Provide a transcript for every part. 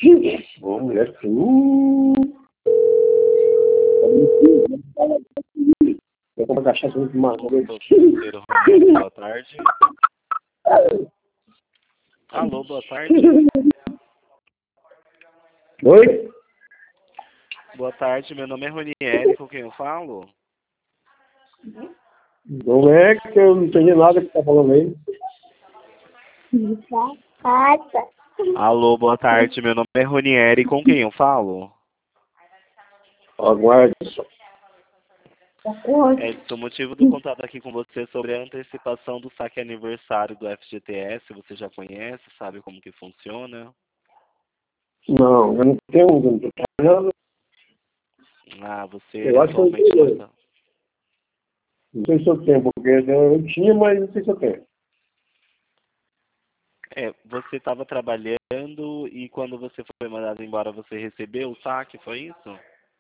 Ô, mulher, eu compro cachaça muito mais. Terceiro Ranieri, boa tarde. Alô, boa tarde. Oi? Boa tarde, meu nome é Ranieri, com quem eu falo? Não é que eu não entendi nada que tá falando aí. Alô, boa tarde, meu nome é Ranieri, com quem eu falo? Aguarde só. O motivo do contato aqui com você é sobre a antecipação do saque aniversário do FGTS. Você já conhece, sabe como que funciona? Não, eu não tenho, eu não tô trabalhando. Ah, você Eu acho que eu atualmente não tenho. está. Não sei se eu tenho, porque eu tinha, mas não sei se eu tenho. Você estava trabalhando e quando você foi mandado embora você recebeu o saque, foi isso?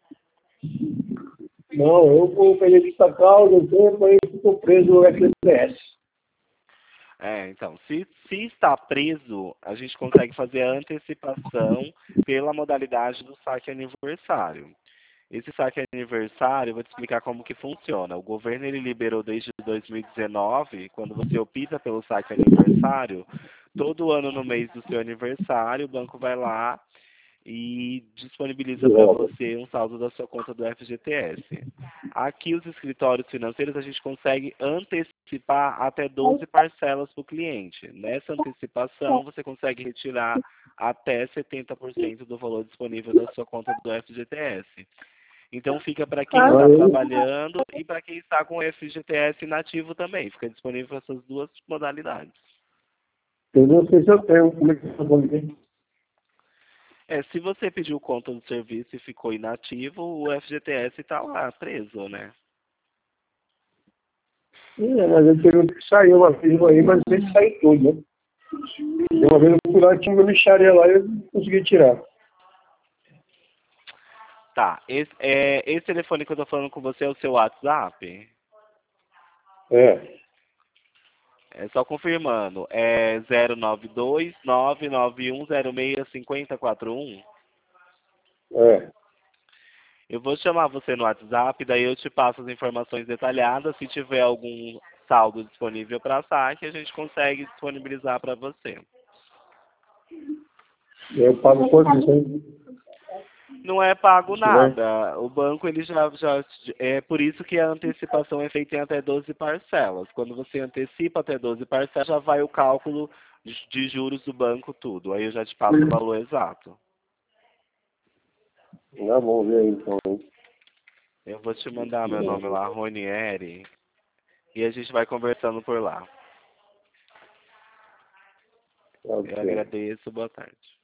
Não, eu peguei de causa, eu tempo, aí ficou preso no FNDES. Então, se está preso, a gente consegue fazer a antecipação pela modalidade do saque aniversário. Esse saque aniversário, eu vou te explicar como que funciona. O governo ele liberou desde 2019, quando você opta pelo saque aniversário, todo ano no mês do seu aniversário, o banco vai lá e disponibiliza para você um saldo da sua conta do FGTS. Aqui, os escritórios financeiros, a gente consegue antecipar até 12 parcelas para o cliente. Nessa antecipação, você consegue retirar até 70% do valor disponível da sua conta do FGTS. Então, fica para quem está trabalhando e para quem está com o FGTS inativo também. Fica disponível essas duas modalidades. Eu não sei se eu tenho, como é que eu vou ver? Se você pediu conta do serviço e ficou inativo, o FGTS está lá, preso, né? Mas eu teve que sair uma vez aí, mas tem que sair tudo, né? Uma vez eu fui lá, tinha uma mixaria lá e eu consegui tirar. Tá, esse telefone que eu tô falando com você é o seu WhatsApp? É, Só confirmando, é 092-99106-5041? é. Eu vou chamar você no WhatsApp, daí eu te passo as informações detalhadas. Se tiver algum saldo disponível para saque, a gente consegue disponibilizar para você. Eu pago quanto isso aí? Não é pago Né? nada. O banco ele já é por isso que a antecipação é feita em até 12 parcelas. Quando você antecipa até 12 parcelas, já vai o cálculo de juros do banco tudo. Aí eu já te passo o valor exato. Vamos ver aí então. Eu vou te mandar meu nome lá, Ronieri, e a gente vai conversando por lá. Eu Ok. agradeço, boa tarde.